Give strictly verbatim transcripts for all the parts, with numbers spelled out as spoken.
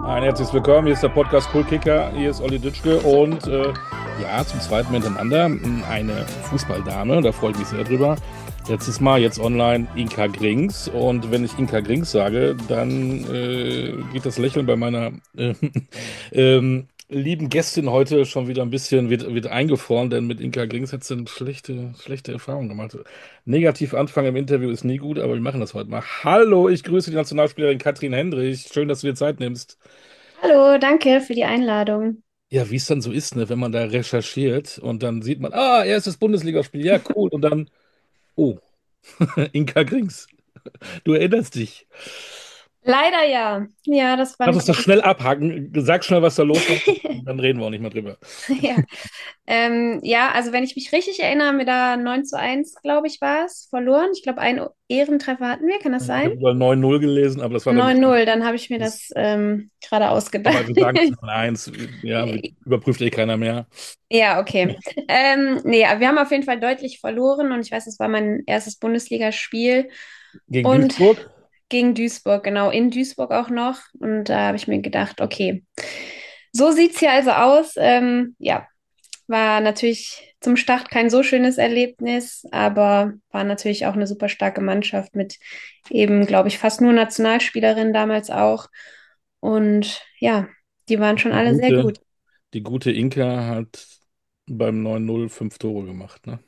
Ein herzliches Willkommen, hier ist der Podcast Cool Kicker, hier ist Olli Dütschke und äh, ja, zum zweiten Mal hintereinander eine Fußballdame, da freue ich mich sehr drüber. Letztes Mal jetzt online Inka Grings und wenn ich Inka Grings sage, dann äh, geht das Lächeln bei meiner äh, ähm, lieben Gästin heute schon wieder ein bisschen wird, wird eingefroren, denn mit Inka Grings hat sie eine schlechte, schlechte Erfahrung gemacht. Negativ Anfang im Interview ist nie gut, aber wir machen das heute mal. Hallo, ich grüße die Nationalspielerin Katrin Hendrich. Schön, dass du dir Zeit nimmst. Hallo, danke für die Einladung. Ja, wie es dann so ist, ne, wenn man da recherchiert und dann sieht man, ah, erstes Bundesligaspiel, ja, cool. Und dann, oh, Inka Grings, du erinnerst dich. Leider ja. Ja, das war Lass nicht uns das so. schnell abhaken. Sag schnell, was da los war. Dann reden wir auch nicht mehr drüber. Ja. Ähm, ja, also wenn ich mich richtig erinnere, haben wir da neun zu eins, glaube ich, war es, verloren. Ich glaube, einen Ehrentreffer hatten wir, kann das Ich sein? habe über neun null gelesen, aber das war dann Neun bestimmt. null. Dann habe ich mir das ähm, gerade Aber ausgedacht. wir sagen zehn eins, ja, überprüft eh keiner mehr. Ja, okay. Ähm, nee, aber wir haben auf jeden Fall deutlich verloren und ich weiß, es war mein erstes Bundesligaspiel Gegen und Duisburg. gegen Duisburg, genau, in Duisburg auch noch. Und da habe ich mir gedacht, okay, so sieht's hier also aus. Ähm, ja, war natürlich zum Start kein so schönes Erlebnis, aber war natürlich auch eine super starke Mannschaft mit eben, glaube ich, fast nur Nationalspielerinnen damals auch. Und ja, die waren schon Die alle sehr gute, gut. die gute Inka hat beim neun null fünf Tore gemacht, ne?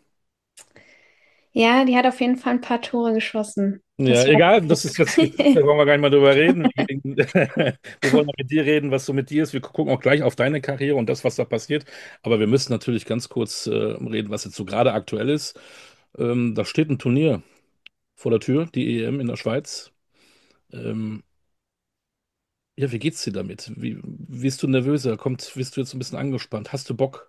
Ja, die hat auf jeden Fall ein paar Tore geschossen. Ja, Das war egal, das ist jetzt, da wollen wir gar nicht mal drüber reden. Wir wollen ja mit dir reden, was so mit dir ist. Wir gucken auch gleich auf deine Karriere und das, was da passiert. Aber wir müssen natürlich ganz kurz äh, reden, was jetzt so gerade aktuell ist. Ähm, da steht ein Turnier vor der Tür, die E M in der Schweiz. Ähm, ja, wie geht's dir damit? Wie, bist du nervöser? Kommt, bist du jetzt ein bisschen angespannt? Hast du Bock?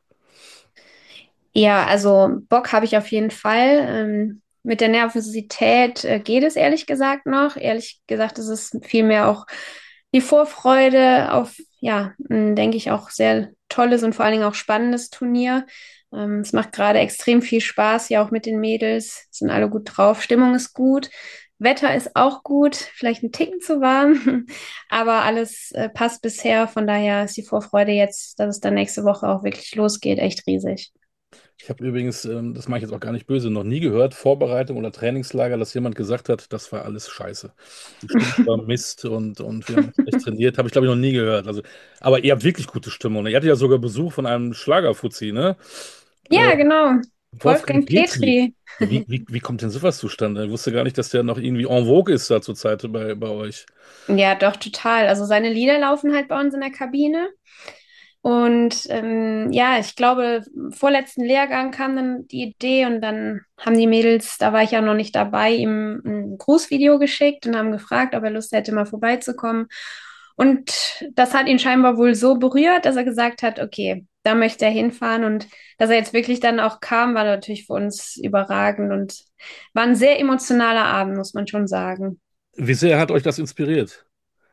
Ja, also Bock habe ich auf jeden Fall. Ähm, mit der Nervosität äh, geht es ehrlich gesagt noch. Ehrlich gesagt ist es vielmehr auch die Vorfreude auf, ja, ein, denke ich, auch sehr tolles und vor allen Dingen auch spannendes Turnier. Ähm, es macht gerade extrem viel Spaß, ja auch mit den Mädels, sind alle gut drauf, Stimmung ist gut. Wetter ist auch gut, vielleicht ein Ticken zu warm, aber alles äh, passt bisher. Von daher ist die Vorfreude jetzt, dass es dann nächste Woche auch wirklich losgeht, echt riesig. Ich habe übrigens, ähm, das mache ich jetzt auch gar nicht böse, noch nie gehört, Vorbereitung oder Trainingslager, dass jemand gesagt hat, das war alles scheiße. Die Stimmung war Mist und, und wir haben schlecht trainiert, habe ich glaube ich noch nie gehört. Also, aber ihr habt wirklich gute Stimmung. Ne? Ihr hattet ja sogar Besuch von einem Schlagerfuzzi, ne? Äh, Ja, genau. Wolfgang Wolfgang Petri. Petri. Ja, wie, wie, wie kommt denn sowas zustande? Ich wusste gar nicht, dass der noch irgendwie en vogue ist da zur Zeit bei, bei euch. Ja, doch, total. Also seine Lieder laufen halt bei uns in der Kabine. Und ähm, ja, ich glaube, im vorletzten Lehrgang kam dann die Idee und dann haben die Mädels, da war ich ja noch nicht dabei, ihm ein Grußvideo geschickt und haben gefragt, ob er Lust hätte, mal vorbeizukommen. Und das hat ihn scheinbar wohl so berührt, dass er gesagt hat, okay, da möchte er hinfahren. Und dass er jetzt wirklich dann auch kam, war natürlich für uns überragend und war ein sehr emotionaler Abend, muss man schon sagen. Wie sehr hat euch das inspiriert?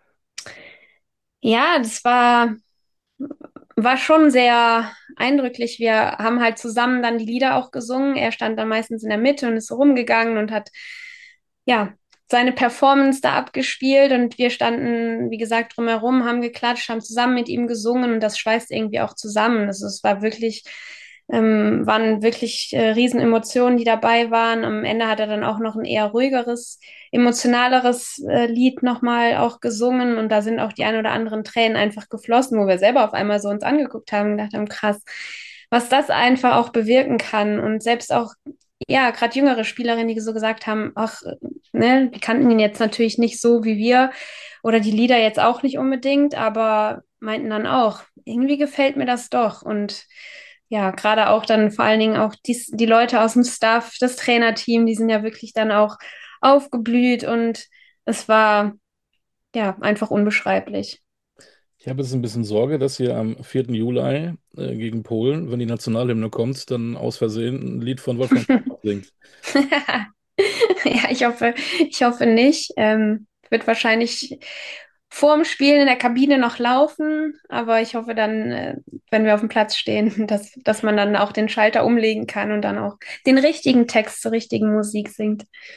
Ja, das war war schon sehr eindrücklich. Wir haben halt zusammen dann die Lieder auch gesungen. Er stand dann meistens in der Mitte und ist so rumgegangen und hat, ja, seine Performance da abgespielt und wir standen, wie gesagt, drumherum, haben geklatscht, haben zusammen mit ihm gesungen und das schweißt irgendwie auch zusammen. Also es war wirklich, ähm, waren wirklich äh, Riesenemotionen, die dabei waren. Am Ende hat er dann auch noch ein eher ruhigeres, emotionaleres äh, Lied nochmal auch gesungen und da sind auch die ein oder anderen Tränen einfach geflossen, wo wir selber auf einmal so uns angeguckt haben und gedacht haben, krass, was das einfach auch bewirken kann und selbst auch ja, gerade jüngere Spielerinnen, die so gesagt haben, ach, ne, die kannten ihn jetzt natürlich nicht so wie wir oder die Lieder jetzt auch nicht unbedingt, aber meinten dann auch, irgendwie gefällt mir das doch. Und ja, gerade auch dann vor allen Dingen auch die, die Leute aus dem Staff, das Trainerteam, die sind ja wirklich dann auch aufgeblüht und es war ja einfach unbeschreiblich. Ich habe jetzt ein bisschen Sorge, dass ihr am vierten Juli äh, gegen Polen, wenn die Nationalhymne kommt, dann aus Versehen ein Lied von Wolfgang singt. Ja, ich hoffe, ich hoffe nicht. Ähm, wird wahrscheinlich vorm Spielen in der Kabine noch laufen, aber ich hoffe dann, äh, wenn wir auf dem Platz stehen, dass, dass man dann auch den Schalter umlegen kann und dann auch den richtigen Text zur richtigen Musik singt.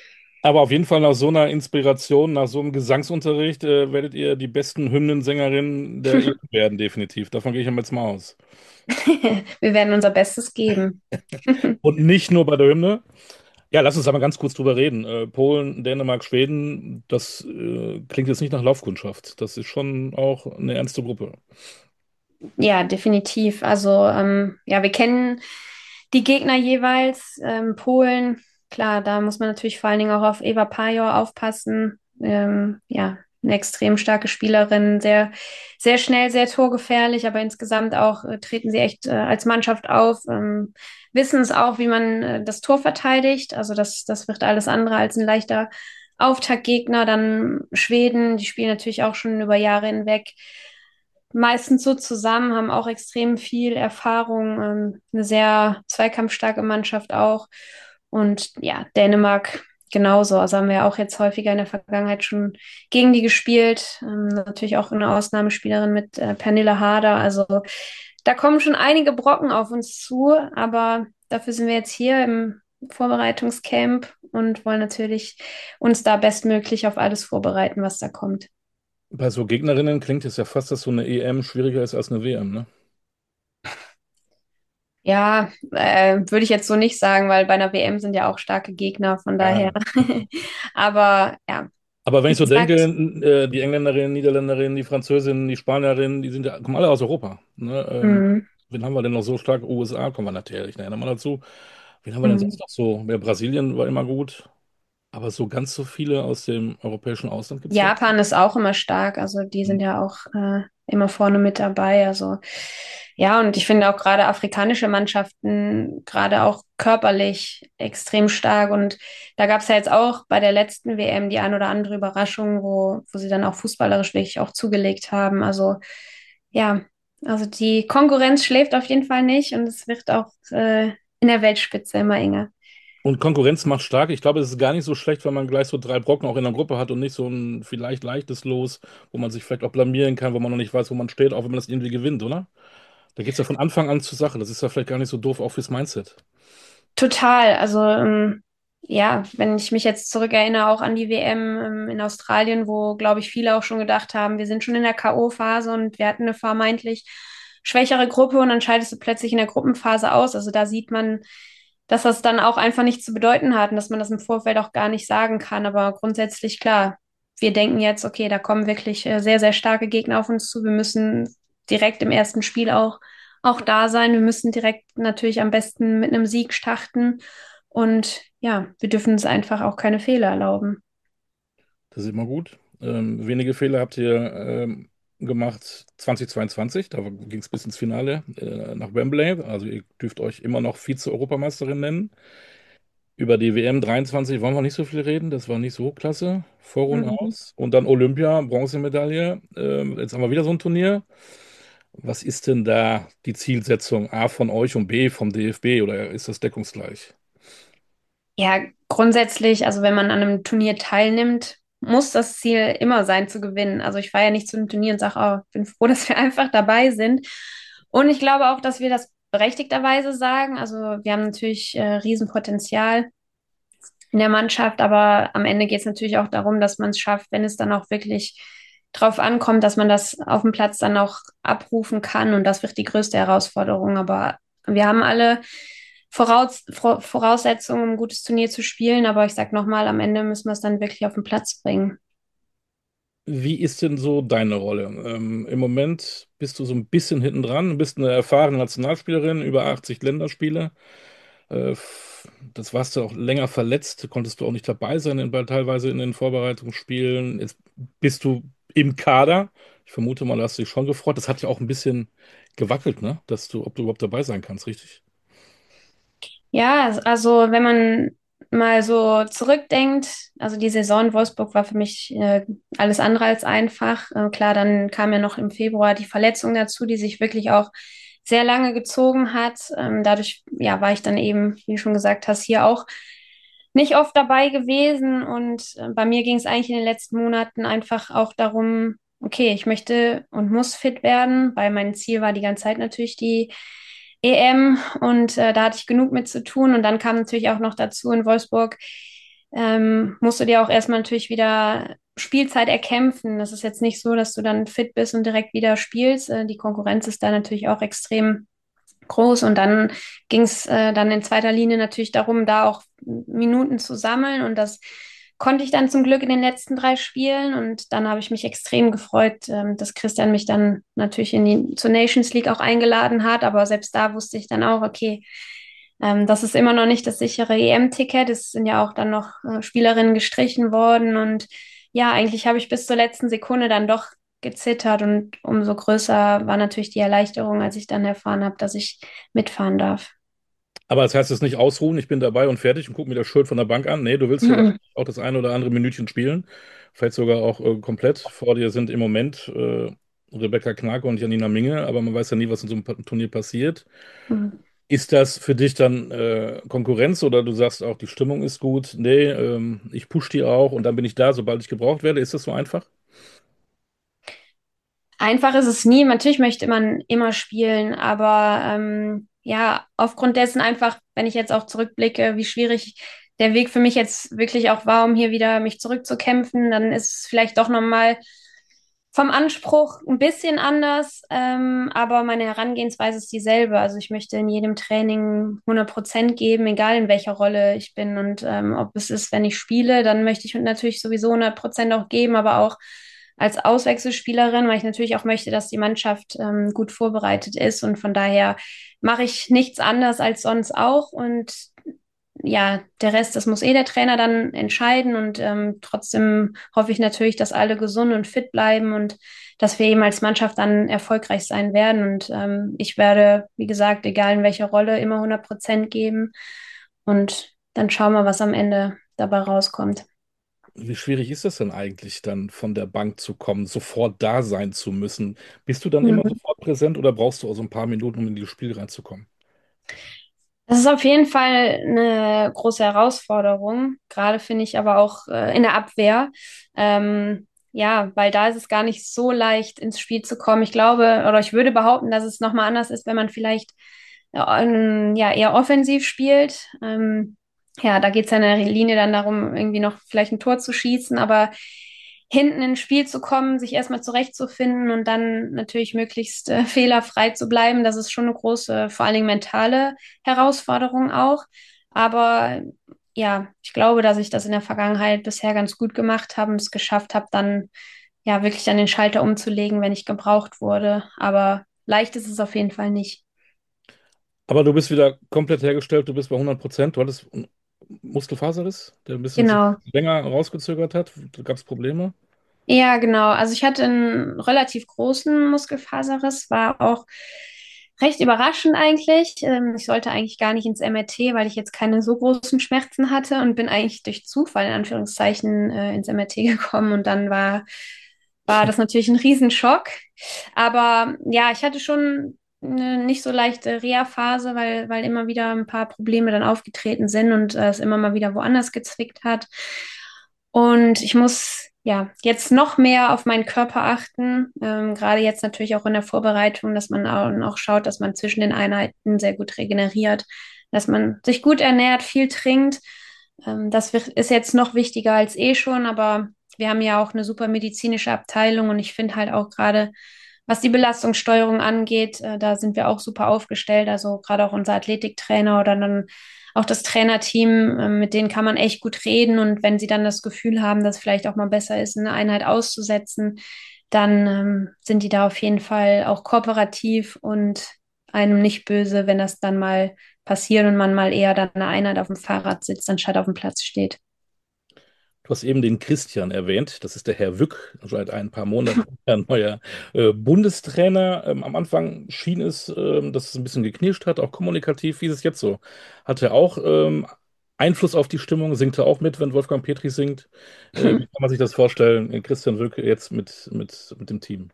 Aber auf jeden Fall nach so einer Inspiration, nach so einem Gesangsunterricht, äh, werdet ihr die besten Hymnensängerinnen der E M werden, definitiv. Davon gehe ich jetzt mal aus. Wir werden unser Bestes geben. Und nicht nur bei der Hymne. Ja, lass uns aber ganz kurz drüber reden. Äh, Polen, Dänemark, Schweden, das äh, klingt jetzt nicht nach Laufkundschaft. Das ist schon auch eine ernste Gruppe. Ja, definitiv. Also, ähm, ja, wir kennen die Gegner jeweils. Ähm, Polen, klar, da muss man natürlich vor allen Dingen auch auf Eva Pajor aufpassen. Ähm, ja, eine extrem starke Spielerin, sehr, sehr schnell, sehr torgefährlich, aber insgesamt auch äh, treten sie echt äh, als Mannschaft auf, ähm, wissen es auch, wie man äh, das Tor verteidigt. Also das, das wird alles andere als ein leichter Auftaktgegner. Dann Schweden, die spielen natürlich auch schon über Jahre hinweg meistens so zusammen, haben auch extrem viel Erfahrung, ähm, eine sehr zweikampfstarke Mannschaft auch. Und ja, Dänemark genauso. Also haben wir auch jetzt häufiger in der Vergangenheit schon gegen die gespielt. Ähm, natürlich auch eine Ausnahmespielerin mit äh, Pernille Harder. Also da kommen schon einige Brocken auf uns zu, aber dafür sind wir jetzt hier im Vorbereitungscamp und wollen natürlich uns da bestmöglich auf alles vorbereiten, was da kommt. Bei so Gegnerinnen klingt es ja fast, dass so eine E M schwieriger ist als eine W M, ne? Ja, äh, würde ich jetzt so nicht sagen, weil bei einer W M sind ja auch starke Gegner, von daher. Ja. Aber ja, Aber wenn wie ich so denke, gesagt, äh, die Engländerinnen, Niederländerinnen, die Französinnen, die Spanierinnen, die sind ja, kommen alle aus Europa. Ne? Ähm, mm, wen haben wir denn noch so stark? U S A kommen wir natürlich nachher nochmal dazu. Wen haben wir denn mm. sonst noch so? Ja, Brasilien war immer gut. Aber so ganz so viele aus dem europäischen Ausland gibt es da. Japan ist auch immer stark, also die sind ja auch äh, immer vorne mit dabei. Also ja, und ich finde auch gerade afrikanische Mannschaften, gerade auch körperlich extrem stark. Und da gab es ja jetzt auch bei der letzten W M die ein oder andere Überraschung, wo, wo sie dann auch fußballerisch wirklich auch zugelegt haben. Also ja, also die Konkurrenz schläft auf jeden Fall nicht und es wird auch äh, in der Weltspitze immer enger. Und Konkurrenz macht stark. Ich glaube, es ist gar nicht so schlecht, wenn man gleich so drei Brocken auch in der Gruppe hat und nicht so ein vielleicht leichtes Los, wo man sich vielleicht auch blamieren kann, wo man noch nicht weiß, wo man steht, auch wenn man das irgendwie gewinnt, oder? Da geht es ja von Anfang an zur Sache. Das ist ja vielleicht gar nicht so doof, auch fürs Mindset. Total. Also ähm, ja, wenn ich mich jetzt zurückerinnere, auch an die W M ähm, in Australien, wo, glaube ich, viele auch schon gedacht haben, wir sind schon in der K O-Phase und wir hatten eine vermeintlich schwächere Gruppe und dann scheidest du plötzlich in der Gruppenphase aus. Also da sieht man, dass das dann auch einfach nichts zu bedeuten hat und dass man das im Vorfeld auch gar nicht sagen kann. Aber grundsätzlich klar, wir denken jetzt, okay, da kommen wirklich äh, sehr, sehr starke Gegner auf uns zu. Wir müssen direkt im ersten Spiel auch auch da sein. Wir müssen direkt natürlich am besten mit einem Sieg starten. Und ja, wir dürfen uns einfach auch keine Fehler erlauben. Das ist immer gut. Ähm, wenige Fehler habt ihr ähm, gemacht zwanzig zweiundzwanzig. Da ging es bis ins Finale äh, nach Wembley. Also ihr dürft euch immer noch Vize-Europameisterin nennen. Über die W M dreiundzwanzig wollen wir nicht so viel reden. Das war nicht so klasse. Vorrunde Mhm. aus. Und dann Olympia, Bronzemedaille. Ähm, jetzt haben wir wieder so ein Turnier. Was ist denn da die Zielsetzung A von euch und B vom D F B oder ist das deckungsgleich? Ja, grundsätzlich, also wenn man an einem Turnier teilnimmt, muss das Ziel immer sein zu gewinnen. Also ich fahre ja nicht zu einem Turnier und sage, oh, ich bin froh, dass wir einfach dabei sind. Und ich glaube auch, dass wir das berechtigterweise sagen. Also wir haben natürlich äh, Riesenpotenzial in der Mannschaft, aber am Ende geht es natürlich auch darum, dass man es schafft, wenn es dann auch wirklich drauf ankommt, dass man das auf dem Platz dann auch abrufen kann. Und das wird die größte Herausforderung. Aber wir haben alle Voraus Vor Voraussetzungen, um ein gutes Turnier zu spielen. Aber ich sag nochmal, am Ende müssen wir es dann wirklich auf den Platz bringen. Wie ist denn so deine Rolle? Ähm, im Moment bist du so ein bisschen hinten dran, du bist eine erfahrene Nationalspielerin, über achtzig Länderspiele. Äh, f- das warst du auch länger verletzt, konntest du auch nicht dabei sein, in, bei, teilweise in den Vorbereitungsspielen. Jetzt bist du im Kader. Ich vermute mal, du hast dich schon gefreut. Das hat ja auch ein bisschen gewackelt, ne? Dass du, ob du überhaupt dabei sein kannst, richtig? Ja, also wenn man mal so zurückdenkt, also die Saison in Wolfsburg war für mich äh, alles andere als einfach. Äh, klar, dann kam ja noch im Februar die Verletzung dazu, die sich wirklich auch sehr lange gezogen hat. Ähm, dadurch, ja, war ich dann eben, wie du schon gesagt hast, hier auch nicht oft dabei gewesen. Und äh, bei mir ging es eigentlich in den letzten Monaten einfach auch darum, okay, ich möchte und muss fit werden, weil mein Ziel war die ganze Zeit natürlich die E M und äh, da hatte ich genug mit zu tun. Und dann kam natürlich auch noch dazu in Wolfsburg, ähm, musst du dir auch erstmal natürlich wieder Spielzeit erkämpfen. Das ist jetzt nicht so, dass du dann fit bist und direkt wieder spielst. Äh, die Konkurrenz ist da natürlich auch extrem groß. Und dann ging es äh, dann in zweiter Linie natürlich darum, da auch Minuten zu sammeln. Und das konnte ich dann zum Glück in den letzten drei Spielen. Und dann habe ich mich extrem gefreut, ähm, dass Christian mich dann natürlich in die, zur Nations League auch eingeladen hat. Aber selbst da wusste ich dann auch, okay, ähm, das ist immer noch nicht das sichere E M-Ticket. Es sind ja auch dann noch äh, Spielerinnen gestrichen worden. Und ja, eigentlich habe ich bis zur letzten Sekunde dann doch gezittert und umso größer war natürlich die Erleichterung, als ich dann erfahren habe, dass ich mitfahren darf. Aber das heißt jetzt nicht ausruhen, ich bin dabei und fertig und gucke mir das Schild von der Bank an. Nee, du willst hier Mhm. wahrscheinlich auch das eine oder andere Minütchen spielen. Vielleicht sogar auch äh, komplett. Vor dir sind im Moment äh, Rebecca Knake und Janina Minge, aber man weiß ja nie, was in so einem Pa- Turnier passiert. Mhm. Ist das für dich dann äh, Konkurrenz oder du sagst auch, die Stimmung ist gut? Nee, ähm, ich push die auch und dann bin ich da, sobald ich gebraucht werde. Ist das so einfach? Einfach ist es nie. Natürlich möchte man immer spielen, aber ähm, ja, aufgrund dessen einfach, wenn ich jetzt auch zurückblicke, wie schwierig der Weg für mich jetzt wirklich auch war, um hier wieder mich zurückzukämpfen, dann ist es vielleicht doch nochmal vom Anspruch ein bisschen anders, ähm, aber meine Herangehensweise ist dieselbe. Also ich möchte in jedem Training hundert Prozent geben, egal in welcher Rolle ich bin. Und ähm, ob es ist, wenn ich spiele, dann möchte ich natürlich sowieso hundert Prozent auch geben, aber auch als Auswechselspielerin, weil ich natürlich auch möchte, dass die Mannschaft ähm, gut vorbereitet ist. Und von daher mache ich nichts anders als sonst auch. Und ja, der Rest, das muss eh der Trainer dann entscheiden. Und ähm, trotzdem hoffe ich natürlich, dass alle gesund und fit bleiben und dass wir eben als Mannschaft dann erfolgreich sein werden. Und ähm, ich werde, wie gesagt, egal in welcher Rolle, immer hundert Prozent geben. Und dann schauen wir, was am Ende dabei rauskommt. Wie schwierig ist das denn eigentlich, dann von der Bank zu kommen, sofort da sein zu müssen? Bist du dann immer Mhm. sofort präsent oder brauchst du auch so ein paar Minuten, um in das Spiel reinzukommen? Das ist auf jeden Fall eine große Herausforderung, gerade finde ich aber auch äh, in der Abwehr. Ähm, ja, weil da ist es gar nicht so leicht, ins Spiel zu kommen. Ich glaube, oder ich würde behaupten, dass es nochmal anders ist, wenn man vielleicht äh, ähm, ja, eher offensiv spielt. Ähm, ja, da geht es ja in der Linie dann darum, irgendwie noch vielleicht ein Tor zu schießen, aber hinten ins Spiel zu kommen, sich erstmal zurechtzufinden und dann natürlich möglichst äh, fehlerfrei zu bleiben, das ist schon eine große, vor allen Dingen mentale Herausforderung auch. Aber ja, ich glaube, dass ich das in der Vergangenheit bisher ganz gut gemacht habe und es geschafft habe, dann ja wirklich dann den Schalter umzulegen, wenn ich gebraucht wurde. Aber leicht ist es auf jeden Fall nicht. Aber du bist wieder komplett hergestellt, du bist bei hundert Prozent. Du hattest einen Muskelfaserriss, der ein bisschen sich Genau. länger rausgezögert hat. Gab es Probleme? Ja, genau. Also ich hatte einen relativ großen Muskelfaserriss, war auch recht überraschend eigentlich. Ähm, ich sollte eigentlich gar nicht ins M R T, weil ich jetzt keine so großen Schmerzen hatte und bin eigentlich durch Zufall in Anführungszeichen äh, ins M R T gekommen und dann war, war das natürlich ein Riesenschock. Aber ja, ich hatte schon eine nicht so leichte Reha-Phase, weil, weil immer wieder ein paar Probleme dann aufgetreten sind und äh, es immer mal wieder woanders gezwickt hat. Und ich muss ja jetzt noch mehr auf meinen Körper achten, ähm, gerade jetzt natürlich auch in der Vorbereitung, dass man auch, auch schaut, dass man zwischen den Einheiten sehr gut regeneriert, dass man sich gut ernährt, viel trinkt. Ähm, das wird- ist jetzt noch wichtiger als eh schon, aber wir haben ja auch eine super medizinische Abteilung und ich finde halt auch gerade, was die Belastungssteuerung angeht, äh, da sind wir auch super aufgestellt. Also gerade auch unser Athletiktrainer oder dann auch das Trainerteam, äh, mit denen kann man echt gut reden. Und wenn sie dann das Gefühl haben, dass es vielleicht auch mal besser ist, eine Einheit auszusetzen, dann ähm, sind die da auf jeden Fall auch kooperativ und einem nicht böse, wenn das dann mal passiert und man mal eher dann eine Einheit auf dem Fahrrad sitzt, anstatt auf dem Platz steht. Du hast eben den Christian erwähnt. Das ist der Herr Wück, seit ein paar Monaten ein neuer äh, Bundestrainer. Ähm, am Anfang schien es, ähm, dass es ein bisschen geknirscht hat, auch kommunikativ. Wie ist es jetzt so? Hat er auch ähm, Einfluss auf die Stimmung? Singt er auch mit, wenn Wolfgang Petri singt? Äh, wie kann man sich das vorstellen, äh, Christian Wück jetzt mit, mit, mit dem Team?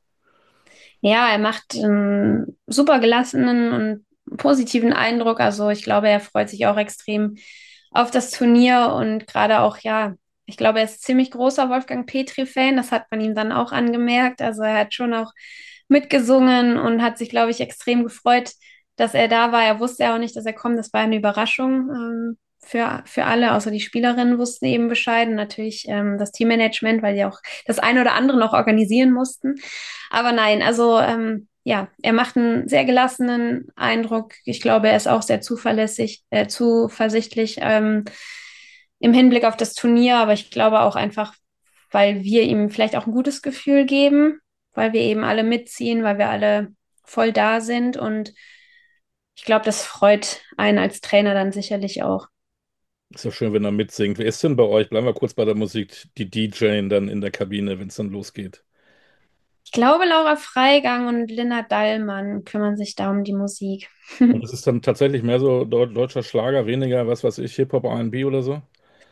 Ja, er macht einen super gelassenen und positiven Eindruck. Also ich glaube, er freut sich auch extrem auf das Turnier und gerade auch, ja, ich glaube, er ist ziemlich großer Wolfgang Petri-Fan. Das hat man ihm dann auch angemerkt. Also er hat schon auch mitgesungen und hat sich, glaube ich, extrem gefreut, dass er da war. Er wusste ja auch nicht, dass er kommt. Das war eine Überraschung. Ähm, für, für alle, außer die Spielerinnen wussten eben Bescheid und natürlich ähm, das Teammanagement, weil die auch das eine oder andere noch organisieren mussten. Aber nein, also ähm, ja, er macht einen sehr gelassenen Eindruck. Ich glaube, er ist auch sehr zuverlässig, äh, zuversichtlich ähm, im Hinblick auf das Turnier, aber ich glaube auch einfach, weil wir ihm vielleicht auch ein gutes Gefühl geben, weil wir eben alle mitziehen, weil wir alle voll da sind und ich glaube, das freut einen als Trainer dann sicherlich auch. Ist ja schön, wenn er mitsingt. Wer ist denn bei euch? Bleiben wir kurz bei der Musik. Die D J dann in der Kabine, wenn es dann losgeht. Ich glaube, Laura Freigang und Linda Dallmann kümmern sich da um die Musik. Und es ist dann tatsächlich mehr so deu- deutscher Schlager, weniger, was weiß ich, Hip-Hop, R und B oder so?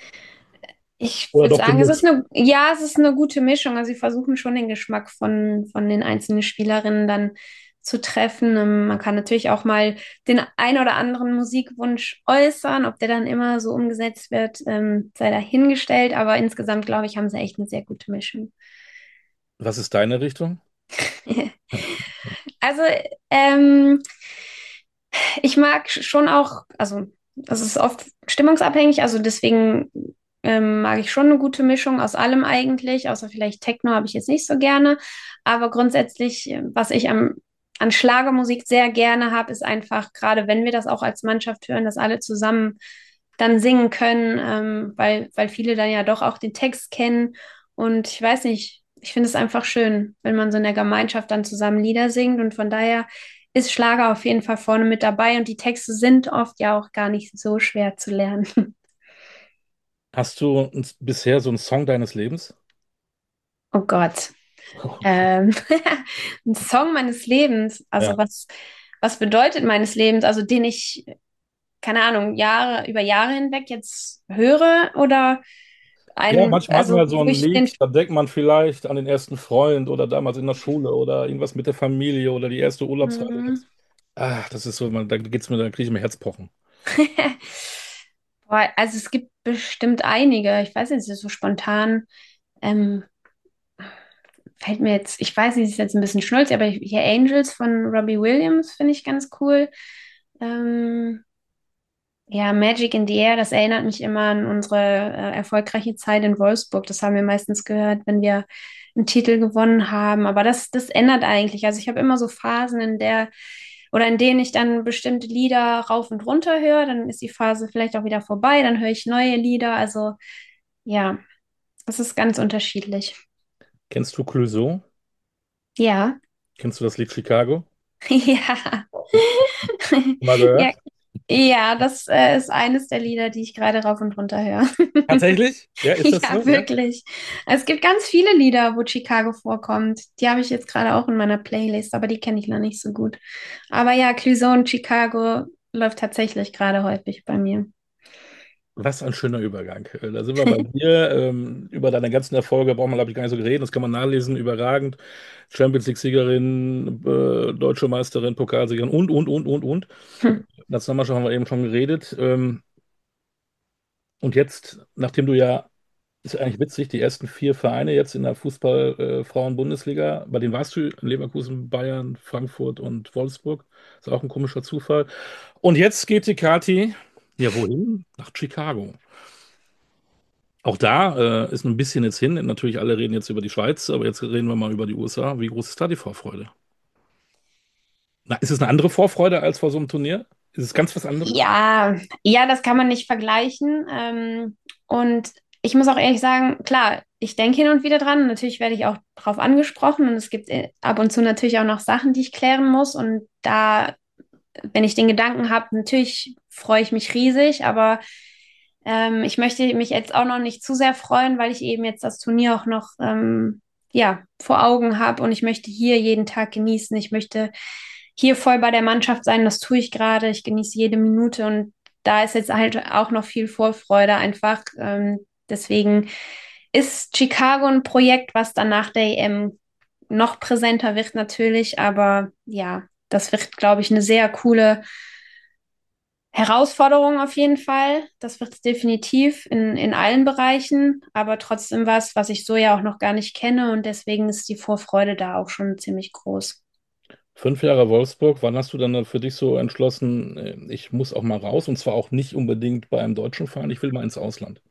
Ich Oder würde doch sagen, es ist gemischt? eine, ja, es ist eine gute Mischung. Also sie versuchen schon den Geschmack von, von den einzelnen Spielerinnen dann zu treffen. Ähm, Man kann natürlich auch mal den ein oder anderen Musikwunsch äußern. Ob der dann immer so umgesetzt wird, ähm, sei dahingestellt. Aber insgesamt, glaube ich, haben sie echt eine sehr gute Mischung. Was ist deine Richtung? Also, ähm, ich mag schon auch, also es ist oft stimmungsabhängig, also deswegen ähm, mag ich schon eine gute Mischung aus allem eigentlich, außer vielleicht Techno habe ich jetzt nicht so gerne. Aber grundsätzlich, äh, was ich am, an Schlagermusik sehr gerne habe, ist einfach, gerade wenn wir das auch als Mannschaft hören, dass alle zusammen dann singen können, ähm, weil, weil viele dann ja doch auch den Text kennen. Und ich weiß nicht, ich finde es einfach schön, wenn man so in der Gemeinschaft dann zusammen Lieder singt. Und von daher ist Schlager auf jeden Fall vorne mit dabei. Und die Texte sind oft ja auch gar nicht so schwer zu lernen. Hast du uns bisher so einen Song deines Lebens? Oh Gott. Ähm, ein Song meines Lebens. Also Ja. was, was bedeutet meines Lebens? Also den ich, keine Ahnung, Jahre, über Jahre hinweg jetzt höre oder Ja, ein, manchmal hat man also ja so wo ein ich den, Lied, da denkt man vielleicht an den ersten Freund oder damals in der Schule oder irgendwas mit der Familie oder die erste Urlaubsreise. hm. Ah, das ist so, man, da geht's mir, da kriege ich mir Herzpochen. Boah, also es gibt bestimmt einige. Ich weiß nicht, so spontan ähm, fällt mir jetzt, ich weiß nicht, ist jetzt ein bisschen schnulzig, aber hier Angels von Robbie Williams finde ich ganz cool. Ähm, ja, Magic in the Air, das erinnert mich immer an unsere äh, erfolgreiche Zeit in Wolfsburg. Das haben wir meistens gehört, wenn wir einen Titel gewonnen haben. Aber das, das ändert eigentlich. Also ich habe immer so Phasen, in der oder in denen ich dann bestimmte Lieder rauf und runter höre. Dann ist die Phase vielleicht auch wieder vorbei. Dann höre ich neue Lieder. Also ja, es ist ganz unterschiedlich. Kennst du Clouseau? Ja, Kennst du das Lied Chicago? ja. Mal Ja, gehört? ja, das äh, ist eines der Lieder, die ich gerade rauf und runter höre. Tatsächlich? Ja, ist das Ja, so? Ja? wirklich. Es gibt ganz viele Lieder, wo Chicago vorkommt. Die habe ich jetzt gerade auch in meiner Playlist, aber die kenne ich noch nicht so gut. Aber ja, Clouseau und Chicago läuft tatsächlich gerade häufig bei mir. Was ein schöner Übergang. Äh, Da sind wir bei dir. Ähm, über deine ganzen Erfolge braucht man, glaube ich, gar nicht so reden. Das kann man nachlesen. Überragend. Champions League-Siegerin, äh, Deutsche Meisterin, Pokalsiegerin und, und, und, und, und. Nationalmannschaft haben wir eben schon geredet. Ähm, und jetzt, nachdem du ja, ist ja eigentlich witzig, die ersten vier Vereine jetzt in der Fußball-Frauen-Bundesliga, bei denen warst du in Leverkusen, Bayern, Frankfurt und Wolfsburg. Ist auch ein komischer Zufall. Und jetzt geht die Kathi, ja, wohin? Nach Chicago. Auch da äh, ist ein bisschen jetzt hin. Natürlich, alle reden jetzt über die Schweiz, aber jetzt reden wir mal über die U S A. Wie groß ist da die Vorfreude? Na, ist es eine andere Vorfreude als vor so einem Turnier? Ist es ganz was anderes? Ja, ja, das kann man nicht vergleichen. Ähm, und ich muss auch ehrlich sagen, klar, ich denke hin und wieder dran. Natürlich werde ich auch drauf angesprochen und es gibt äh, ab und zu natürlich auch noch Sachen, die ich klären muss. Und da, wenn ich den Gedanken habe, natürlich freue ich mich riesig, aber ähm, ich möchte mich jetzt auch noch nicht zu sehr freuen, weil ich eben jetzt das Turnier auch noch ähm, ja, vor Augen habe und ich möchte hier jeden Tag genießen. Ich möchte hier voll bei der Mannschaft sein. Das tue ich gerade. Ich genieße jede Minute und da ist jetzt halt auch noch viel Vorfreude einfach. Ähm, deswegen ist Chicago ein Projekt, was dann nach der E M noch präsenter wird natürlich, aber ja, das wird, glaube ich, eine sehr coole Herausforderung auf jeden Fall. Das wird es definitiv in, in allen Bereichen, aber trotzdem was, was ich so ja auch noch gar nicht kenne und deswegen ist die Vorfreude da auch schon ziemlich groß. Fünf Jahre Wolfsburg, wann hast du dann für dich so entschlossen, äh, ich muss auch mal raus und zwar auch nicht unbedingt bei einem deutschen Verein, ich will mal ins Ausland?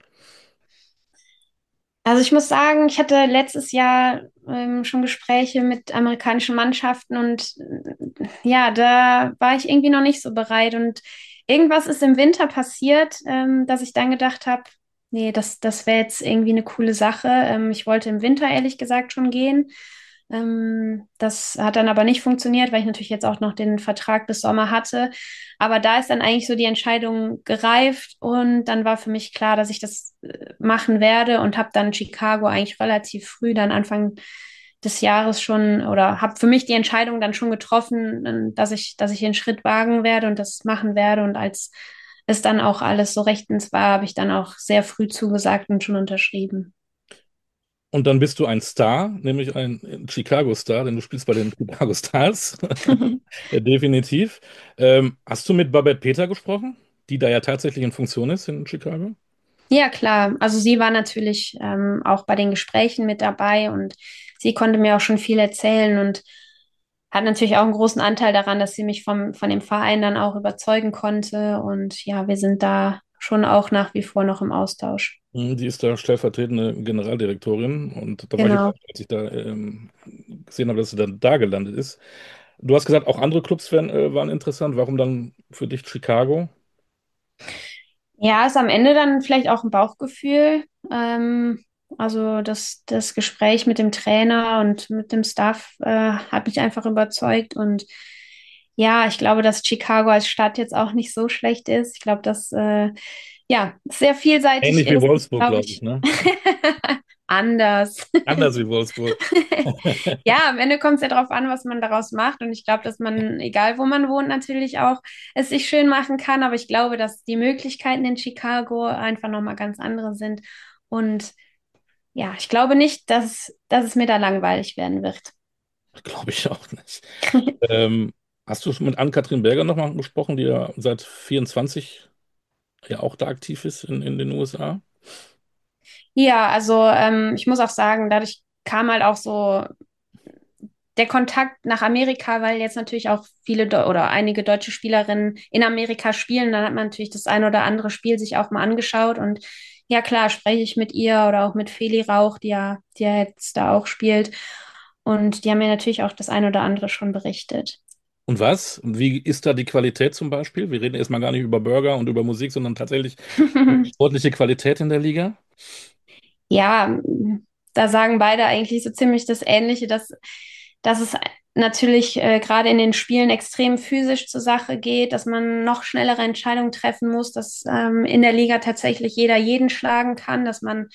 Also ich muss sagen, ich hatte letztes Jahr ähm, schon Gespräche mit amerikanischen Mannschaften und äh, ja, da war ich irgendwie noch nicht so bereit. Und irgendwas ist im Winter passiert, ähm, dass ich dann gedacht habe, nee, das, das wäre jetzt irgendwie eine coole Sache. Ähm, ich wollte im Winter ehrlich gesagt schon gehen. Ähm, das hat dann aber nicht funktioniert, weil ich natürlich jetzt auch noch den Vertrag bis Sommer hatte. Aber da ist dann eigentlich so die Entscheidung gereift und dann war für mich klar, dass ich das äh, machen werde und habe dann Chicago eigentlich relativ früh, dann Anfang des Jahres schon oder habe für mich die Entscheidung dann schon getroffen, äh, dass ich, dass ich den Schritt wagen werde und das machen werde. Und als es dann auch alles so rechtens war, habe ich dann auch sehr früh zugesagt und schon unterschrieben. Und dann bist du ein Star, nämlich ein Chicago Star, denn du spielst bei den Chicago Stars. Ja, definitiv. Ähm, hast du mit Babette Peter gesprochen, die da ja tatsächlich in Funktion ist in Chicago? Ja, klar. Also sie war natürlich ähm, auch bei den Gesprächen mit dabei und sie konnte mir auch schon viel erzählen und hat natürlich auch einen großen Anteil daran, dass sie mich vom, von dem Verein dann auch überzeugen konnte. Und ja, wir sind da schon auch nach wie vor noch im Austausch. Mhm, die ist da stellvertretende Generaldirektorin und da war ich Genau. überrascht, als ich da ähm, gesehen habe, dass sie dann da gelandet ist. Du hast gesagt, auch andere Clubs wären, äh, waren interessant. Warum dann für dich Chicago? Ja, ist am Ende dann vielleicht auch ein Bauchgefühl. Ähm, also das, das Gespräch mit dem Trainer und mit dem Staff äh, hat mich einfach überzeugt. Und ja, ich glaube, dass Chicago als Stadt jetzt auch nicht so schlecht ist. Ich glaube, dass äh, ja sehr vielseitig Ähnlich wie ist, Wolfsburg, glaube glaube ich, ich. ne? Anders. Anders wie Wolfsburg. Ja, am Ende kommt es ja darauf an, was man daraus macht. Und ich glaube, dass man, egal wo man wohnt, natürlich auch es sich schön machen kann. Aber ich glaube, dass die Möglichkeiten in Chicago einfach nochmal ganz andere sind. Und ja, ich glaube nicht, dass, dass es mir da langweilig werden wird. Glaube ich auch nicht. Ähm, hast du schon mit Ann-Kathrin Berger nochmal gesprochen, die ja seit vierundzwanzig ja auch da aktiv ist in, in den U S A? Ja, also ähm, ich muss auch sagen, dadurch kam halt auch so der Kontakt nach Amerika, weil jetzt natürlich auch viele Deu oder einige deutsche Spielerinnen in Amerika spielen, dann hat man natürlich das ein oder andere Spiel sich auch mal angeschaut und ja klar, spreche ich mit ihr oder auch mit Feli Rauch, die ja, die ja jetzt da auch spielt und die haben mir natürlich auch das ein oder andere schon berichtet. Und was? Wie ist da die Qualität zum Beispiel? Wir reden erstmal gar nicht über Burger und über Musik, sondern tatsächlich sportliche Qualität in der Liga. Ja, da sagen beide eigentlich so ziemlich das Ähnliche, dass, dass es natürlich äh, gerade in den Spielen extrem physisch zur Sache geht, dass man noch schnellere Entscheidungen treffen muss, dass ähm, in der Liga tatsächlich jeder jeden schlagen kann, dass man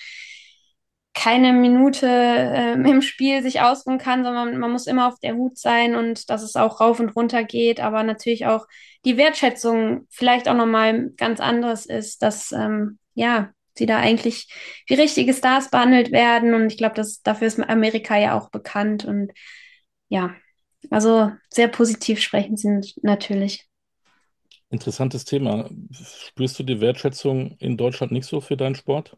keine Minute ähm, im Spiel sich ausruhen kann, sondern man muss immer auf der Hut sein und dass es auch rauf und runter geht, aber natürlich auch die Wertschätzung vielleicht auch nochmal ganz anderes ist, dass ähm, ja, sie da eigentlich wie richtige Stars behandelt werden und ich glaube, dass dafür ist Amerika ja auch bekannt und ja, also sehr positiv sprechen sie natürlich. Interessantes Thema. Spürst du die Wertschätzung in Deutschland nicht so für deinen Sport?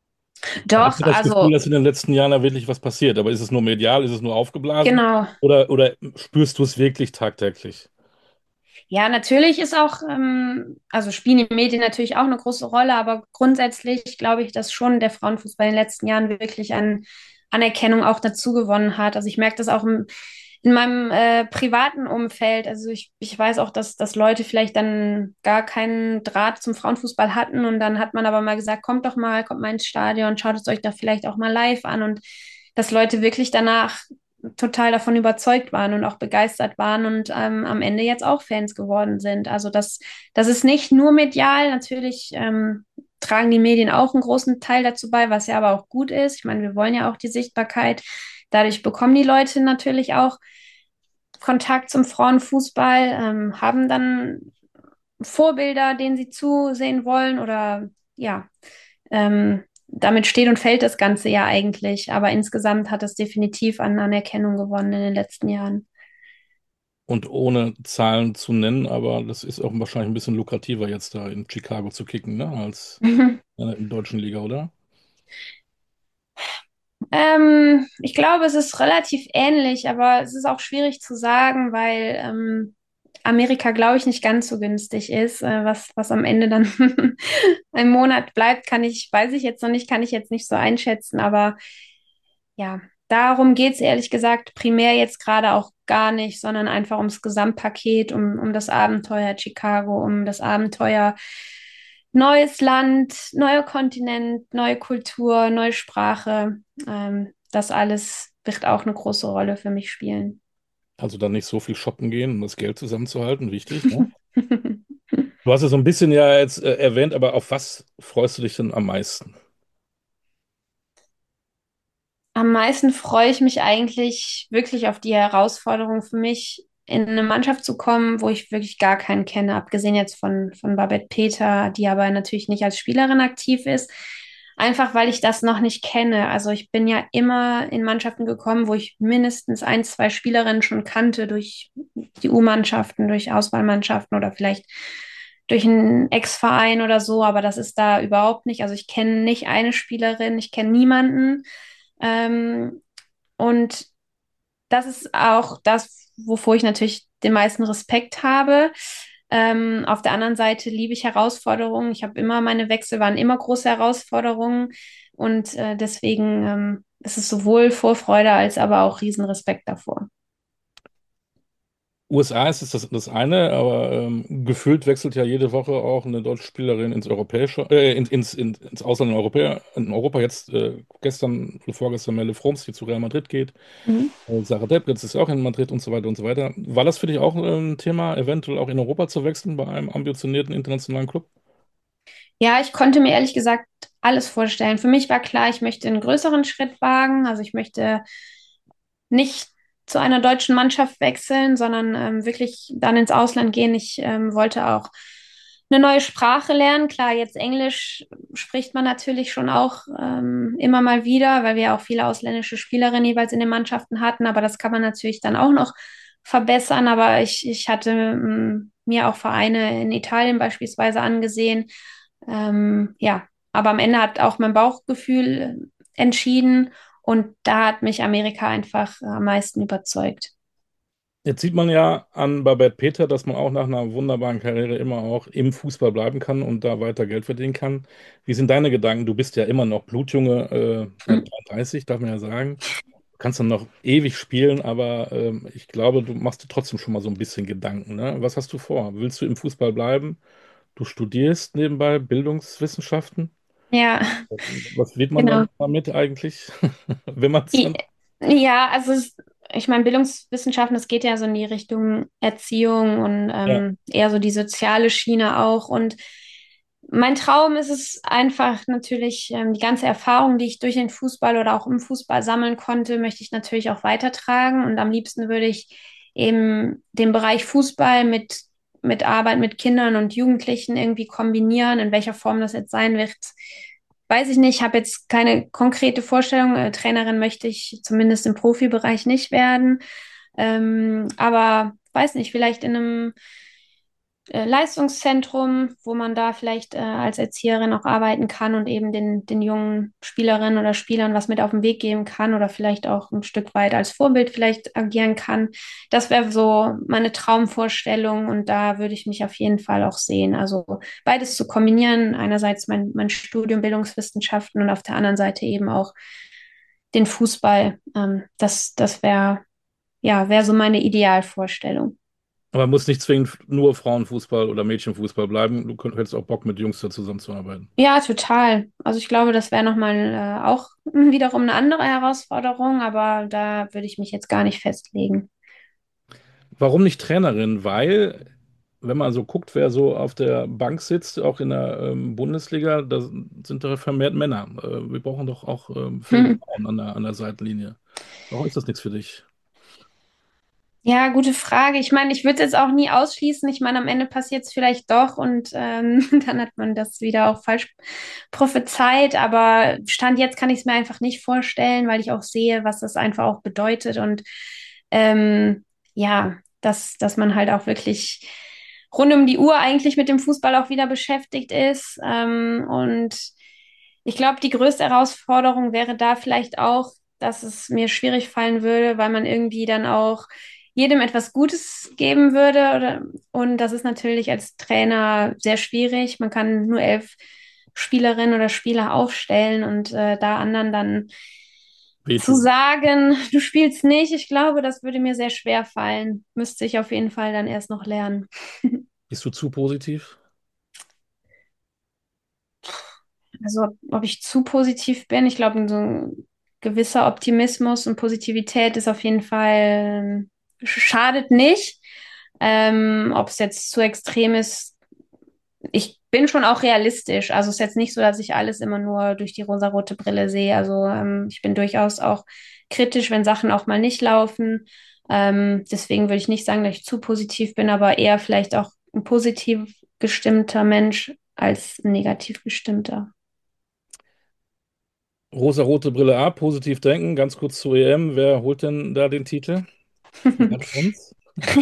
Hast Doch, du das Gefühl, also dass in den letzten Jahren da wirklich was passiert? Aber ist es nur medial, ist es nur aufgeblasen? genau. Oder, oder spürst du es wirklich tagtäglich? Ja, natürlich ist auch, ähm, also spielen die Medien natürlich auch eine große Rolle, aber grundsätzlich glaube ich, dass schon der Frauenfußball in den letzten Jahren wirklich an Anerkennung auch dazu gewonnen hat. Also ich merke das auch im, in meinem äh, privaten Umfeld. Also ich, ich weiß auch, dass, dass Leute vielleicht dann gar keinen Draht zum Frauenfußball hatten und dann hat man aber mal gesagt, kommt doch mal, kommt mal ins Stadion, schaut es euch da vielleicht auch mal live an und dass Leute wirklich danach total davon überzeugt waren und auch begeistert waren und ähm, am Ende jetzt auch Fans geworden sind. Also das, das ist nicht nur medial, natürlich ähm, tragen die Medien auch einen großen Teil dazu bei, was ja aber auch gut ist. Ich meine, wir wollen ja auch die Sichtbarkeit. Dadurch bekommen die Leute natürlich auch Kontakt zum Frauenfußball, ähm, haben dann Vorbilder, denen sie zusehen wollen oder ja, ähm, damit steht und fällt das Ganze ja eigentlich. Aber insgesamt hat es definitiv an Anerkennung gewonnen in den letzten Jahren. Und ohne Zahlen zu nennen, aber das ist auch wahrscheinlich ein bisschen lukrativer, jetzt da in Chicago zu kicken, ne, als äh, in der deutschen Liga, oder? Ähm, ich glaube, es ist relativ ähnlich, aber es ist auch schwierig zu sagen, weil ähm, Amerika, glaube ich, nicht ganz so günstig ist. Äh, was, was am Ende dann im Monat bleibt, kann ich, weiß ich jetzt noch nicht, kann ich jetzt nicht so einschätzen, aber ja, darum geht's ehrlich gesagt primär jetzt gerade auch gar nicht, sondern einfach ums Gesamtpaket, um, um das Abenteuer Chicago, um das Abenteuer neues Land, neuer Kontinent, neue Kultur, neue Sprache. Ähm, das alles wird auch eine große Rolle für mich spielen. Also dann nicht so viel shoppen gehen, um das Geld zusammenzuhalten, wichtig, ne? Du hast es so ein bisschen ja jetzt äh, erwähnt, aber auf was freust du dich denn am meisten? Am meisten freue ich mich eigentlich wirklich auf die Herausforderung für mich, in eine Mannschaft zu kommen, wo ich wirklich gar keinen kenne, abgesehen jetzt von, von Babette Peter, die aber natürlich nicht als Spielerin aktiv ist. Einfach weil ich das noch nicht kenne. Also ich bin ja immer in Mannschaften gekommen, wo ich mindestens ein, zwei Spielerinnen schon kannte durch die U-Mannschaften, durch Auswahlmannschaften oder vielleicht durch einen Ex-Verein oder so, aber das ist da überhaupt nicht. Also ich kenne nicht eine Spielerin, ich kenne niemanden. Ähm, und das ist auch das, wovor ich natürlich den meisten Respekt habe. Ähm, auf der anderen Seite liebe ich Herausforderungen. Ich habe immer, meine Wechsel waren immer große Herausforderungen. Und äh, deswegen ähm, ist es sowohl Vorfreude als aber auch Riesenrespekt davor. U S A ist es das, das eine, aber ähm, gefühlt wechselt ja jede Woche auch eine deutsche Spielerin ins Europäische, äh, ins, ins, ins, ins Ausland in Europa. In Europa jetzt äh, gestern oder vorgestern Melle Froms, die zu Real Madrid geht. Mhm. Äh, Sarah Debritz ist ja auch in Madrid und so weiter und so weiter. War das für dich auch ein Thema, eventuell auch in Europa zu wechseln bei einem ambitionierten internationalen Club? Ja, ich konnte mir ehrlich gesagt alles vorstellen. Für mich war klar, ich möchte einen größeren Schritt wagen. Also ich möchte nicht zu einer deutschen Mannschaft wechseln, sondern ähm, wirklich dann ins Ausland gehen. Ich ähm, wollte auch eine neue Sprache lernen. Klar, jetzt Englisch spricht man natürlich schon auch ähm, immer mal wieder, weil wir ja auch viele ausländische Spielerinnen jeweils in den Mannschaften hatten. Aber das kann man natürlich dann auch noch verbessern. Aber ich, ich hatte ähm, mir auch Vereine in Italien beispielsweise angesehen. Ähm, ja, aber am Ende hat auch mein Bauchgefühl entschieden. Und da hat mich Amerika einfach am meisten überzeugt. Jetzt sieht man ja an Babette Peter, dass man auch nach einer wunderbaren Karriere immer auch im Fußball bleiben kann und da weiter Geld verdienen kann. Wie sind deine Gedanken? Du bist ja immer noch Blutjunge, äh, ja, Hm. dreiunddreißig, darf man ja sagen. Du kannst dann noch ewig spielen, aber ähm, ich glaube, du machst dir trotzdem schon mal so ein bisschen Gedanken, ne? Was hast du vor? Willst du im Fußball bleiben? Du studierst nebenbei Bildungswissenschaften. Ja, Was wird man dann genau. damit eigentlich, wenn man es I- dann... Ja, also es, ich meine, Bildungswissenschaften, das geht ja so in die Richtung Erziehung und Ja. ähm, eher so die soziale Schiene auch. Und mein Traum ist es einfach natürlich, ähm, die ganze Erfahrung, die ich durch den Fußball oder auch im Fußball sammeln konnte, möchte ich natürlich auch weitertragen. Und am liebsten würde ich eben den Bereich Fußball mit, mit Arbeit mit Kindern und Jugendlichen irgendwie kombinieren. In welcher Form das jetzt sein wird, weiß ich nicht. Ich habe jetzt keine konkrete Vorstellung. Äh, Trainerin möchte ich zumindest im Profibereich nicht werden. Ähm, aber weiß nicht, vielleicht in einem äh, Leistungszentrum, wo man da vielleicht äh, als Erzieherin auch arbeiten kann und eben den, den jungen Spielerinnen oder Spielern was mit auf den Weg geben kann oder vielleicht auch ein Stück weit als Vorbild vielleicht agieren kann. Das wäre so meine Traumvorstellung und da würde ich mich auf jeden Fall auch sehen. Also beides zu kombinieren, einerseits mein, mein Studium Bildungswissenschaften und auf der anderen Seite eben auch den Fußball. Ähm, das das wäre ja, wäre so meine Idealvorstellung. Aber muss nicht zwingend nur Frauenfußball oder Mädchenfußball bleiben. Du könnt- hättest auch Bock, mit Jungs da zusammenzuarbeiten. Ja, total. Also ich glaube, das wäre nochmal äh, auch wiederum eine andere Herausforderung, aber da würde ich mich jetzt gar nicht festlegen. Warum nicht Trainerin? Weil, wenn man so guckt, wer so auf der Bank sitzt, auch in der ähm, Bundesliga, da sind doch vermehrt Männer. Äh, wir brauchen doch auch ähm, fähige Frauen an der, an der Seitenlinie. Warum ist das nichts für dich? Ja, gute Frage. Ich meine, ich würde es jetzt auch nie ausschließen. Ich meine, am Ende passiert es vielleicht doch und ähm, dann hat man das wieder auch falsch prophezeit. Aber Stand jetzt kann ich es mir einfach nicht vorstellen, weil ich auch sehe, was das einfach auch bedeutet und ähm, ja, dass, dass man halt auch wirklich rund um die Uhr eigentlich mit dem Fußball auch wieder beschäftigt ist. Ähm, und ich glaube, die größte Herausforderung wäre da vielleicht auch, dass es mir schwierig fallen würde, weil man irgendwie dann auch jedem etwas Gutes geben würde. Oder, und das ist natürlich als Trainer sehr schwierig. Man kann nur elf Spielerinnen oder Spieler aufstellen und äh, da anderen dann zu Wehtun. sagen, du spielst nicht, ich glaube, das würde mir sehr schwer fallen. Müsste ich auf jeden Fall dann erst noch lernen. Bist du zu positiv? Also, ob ich zu positiv bin, ich glaube, so ein gewisser Optimismus und Positivität ist auf jeden Fall, schadet nicht. Ähm, ob es jetzt zu extrem ist, ich bin schon auch realistisch. Also es ist jetzt nicht so, dass ich alles immer nur durch die rosarote Brille sehe. Also ähm, ich bin durchaus auch kritisch, wenn Sachen auch mal nicht laufen. Ähm, deswegen würde ich nicht sagen, dass ich zu positiv bin, aber eher vielleicht auch ein positiv gestimmter Mensch als ein negativ gestimmter. Rosa-rote Brille ab, positiv denken. Ganz kurz zur E M. Wer holt denn da den Titel? Verrat uns.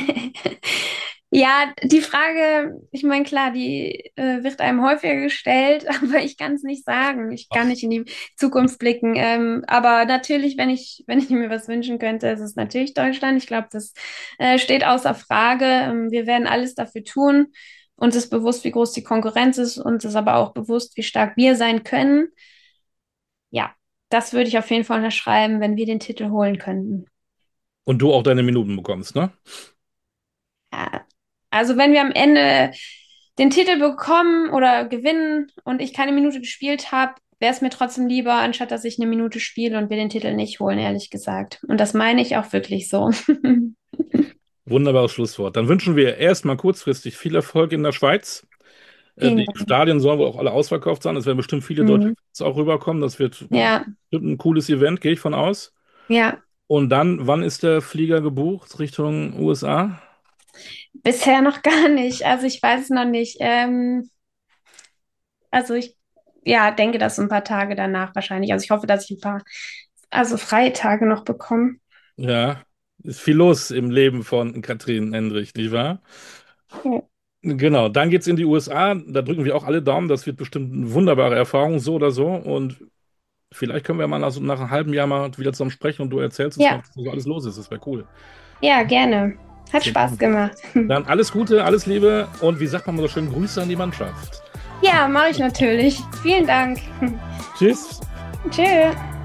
Ja, die Frage, ich meine, klar, die äh, wird einem häufiger gestellt, aber ich kann es nicht sagen. Ich kann Ach, nicht in die Zukunft blicken. Ähm, aber natürlich, wenn ich, wenn ich mir was wünschen könnte, ist es natürlich Deutschland. Ich glaube, das äh, steht außer Frage. Ähm, wir werden alles dafür tun. Uns ist bewusst, wie groß die Konkurrenz ist. Uns ist aber auch bewusst, wie stark wir sein können. Ja, das würde ich auf jeden Fall unterschreiben, wenn wir den Titel holen könnten. und du auch deine Minuten bekommst, ne? Ja, also wenn wir am Ende den Titel bekommen oder gewinnen und ich keine Minute gespielt habe, wäre es mir trotzdem lieber, anstatt dass ich eine Minute spiele und wir den Titel nicht holen, ehrlich gesagt. Und das meine ich auch wirklich so. Wunderbares Schlusswort. Dann wünschen wir erstmal kurzfristig viel Erfolg in der Schweiz. Äh, Vielen Die Dank. Stadien sollen wohl auch alle ausverkauft sein. Es werden bestimmt viele deutsche Mhm. Fans auch rüberkommen. Das wird Ja, bestimmt ein cooles Event, gehe ich von aus. ja, Und dann, wann ist der Flieger gebucht Richtung U S A? bisher noch gar nicht. Also ich weiß es noch nicht. Ähm, also ich, ja, denke, dass so ein paar Tage danach wahrscheinlich. Also ich hoffe, dass ich ein paar, also freie Tage noch bekomme. Ja, ist viel los im Leben von Katrin Endrich, nicht wahr? Ja. Genau, dann geht's in die U S A. Da drücken wir auch alle Daumen. Das wird bestimmt eine wunderbare Erfahrung, so oder so. Und vielleicht können wir mal nach, so nach einem halben Jahr mal wieder zusammen sprechen und du erzählst uns mal, Ja, was so alles los ist. Das wäre cool. ja, gerne. Hat Vielen Spaß Dank. gemacht. Dann alles Gute, alles Liebe und wie sagt man mal so schön, Grüße an die Mannschaft. Ja, mache ich natürlich. Vielen Dank. Tschüss. Tschüss.